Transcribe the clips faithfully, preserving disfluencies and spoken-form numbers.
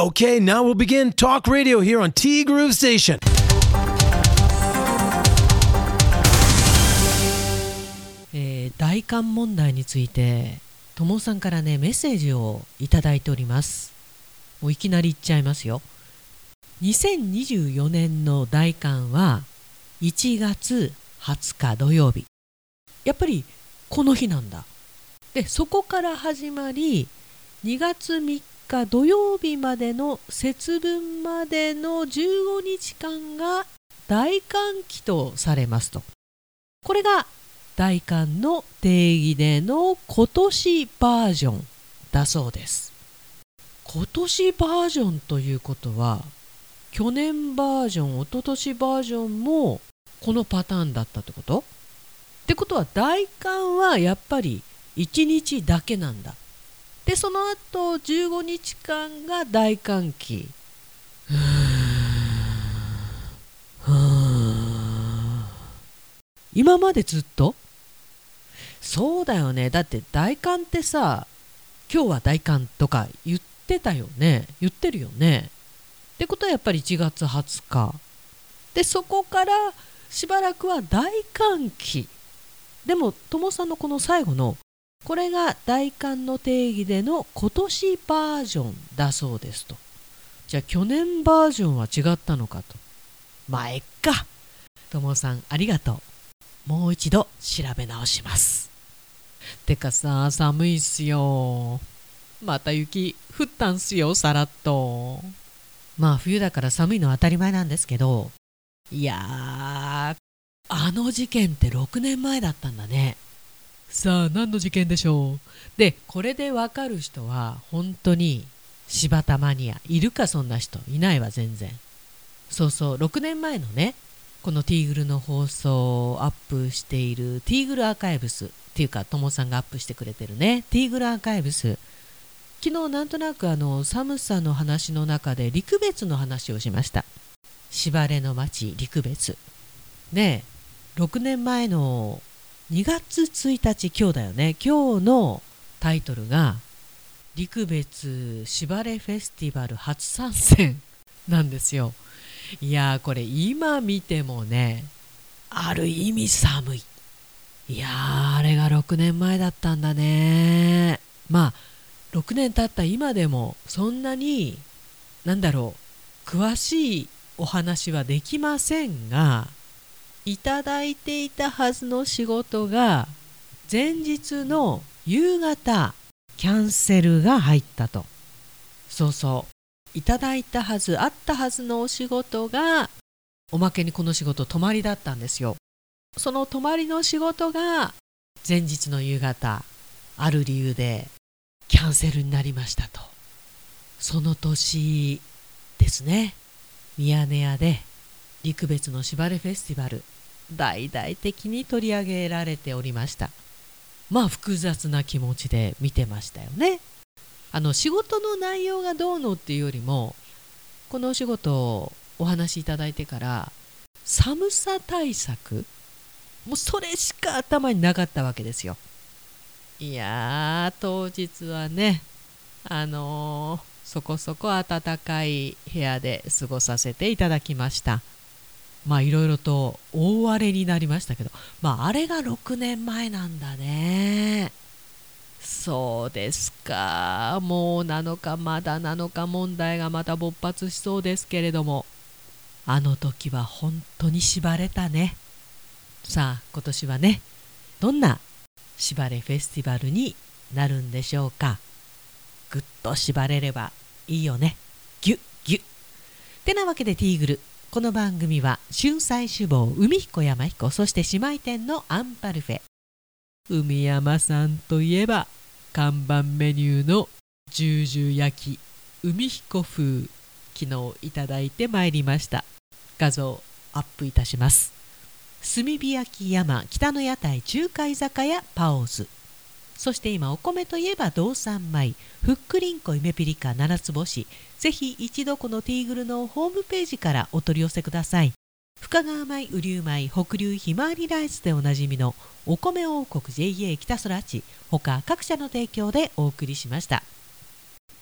Okay, now we'll begin Talk Radio here on T Groove Station. えー、大寒問題についてともさんからねメッセージをいただいております。もういきなり言っちゃいますよ。にせんにじゅうよねんの大寒はいちがつはつか土曜日。やっぱりこの日なんだ。でそこから始まりにがつみっか土曜日までの節分までのじゅうごにちかんが大寒期とされますと。これが大寒の定義での今年バージョンだそうです。今年バージョンということは去年バージョン、一昨年バージョンもこのパターンだったってこと？ってことは大寒はやっぱりいちにちだけなんだ。でその後じゅうごにちかんが大寒期。ふーふー今までずっとそうだよね。だって大寒ってさ、今日は大寒とか言ってたよね。言ってるよね。ってことはやっぱりいちがつはつかで、そこからしばらくは大寒期。でもともさんのこの最後のこれが大寒の定義での今年バージョンだそうですと。じゃあ去年バージョンは違ったのかと。まあえっか。ともさんありがとう。もう一度調べ直します。てかさ、寒いっすよ。また雪降ったんすよ、さらっと。まあ冬だから寒いのは当たり前なんですけど、いやー、あの事件ってろくねんまえだったんだね。さあ何の事件でしょう。でこれでわかる人は本当に柴田マニアいるか？そんな人いないわ全然。そうそう、ろくねんまえのねこのティーグルの放送をアップしているティーグルアーカイブスっていうかともさんがアップしてくれてるねティーグルアーカイブス。昨日なんとなくあの寒さの話の中で陸別の話をしました。柴れの町陸別でろくねんまえのにがつついたち、今日だよね。今日のタイトルが陸別柴れフェスティバル初参戦なんですよ。いやーこれ今見てもねある意味寒い。いやーあれがろくねんまえだったんだね。まあろくねん経った今でもそんなになんだろう詳しいお話はできませんが、いただいていたはずの仕事が前日の夕方キャンセルが入ったと。そうそう、いただいたはずあったはずのお仕事がおまけにこの仕事泊まりだったんですよ。その泊まりの仕事が前日の夕方ある理由でキャンセルになりましたと。その年ですね、ミヤネ屋で陸別の柴れフェスティバル大々的に取り上げられておりました。まあ複雑な気持ちで見てましたよね。あの仕事の内容がどうのっていうよりも、このお仕事をお話しいただいてから寒さ対策、もうそれしか頭になかったわけですよ。いやー当日はねあのー、そこそこ暖かい部屋で過ごさせていただきました。まあいろいろと大荒れになりましたけど、まああれがろくねんまえなんだね。そうですか。もうなのかまだなのか問題がまた勃発しそうですけれども、あの時は本当に縛れたね。さあ今年はねどんな縛れフェスティバルになるんでしょうか。ぐっと縛れればいいよね。ギュッギュッてなわけでティーグル、この番組は春菜志望海彦山彦、そして姉妹店のアンパルフェ。海山さんといえば看板メニューのじゅうじゅう焼き海彦風、昨日いただいてまいりました。画像アップいたします。炭火焼き山北の屋台中華居酒屋パオズ、そして今お米といえば道産米ふっくりんこ夢ピリカ七つ星。ぜひ一度このティーグルのホームページからお取り寄せください。深川米、雨竜米、北流ひまわりライスでおなじみのお米王国 ジェイエー 北空地、他各社の提供でお送りしました。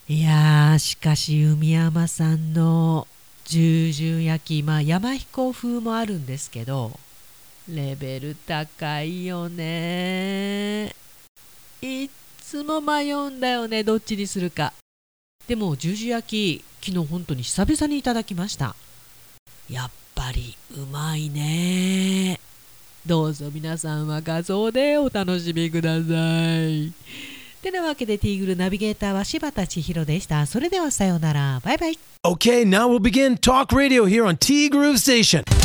いやー、しかし海山さんのじゅうじゅう焼き、まあ山彦風もあるんですけど、レベル高いよね。いっつも迷うんだよね、どっちにするか。でもじゅうじゅう焼き、昨日本当に久々にいただきました。やっぱりうまいね。どうぞ皆さんは画像でお楽しみください。てなわけでティーグルナビゲーターは柴田千尋でした。それではさようなら。バイバイ。 Okay, now we'll begin Talk Radio here on T Groove Station.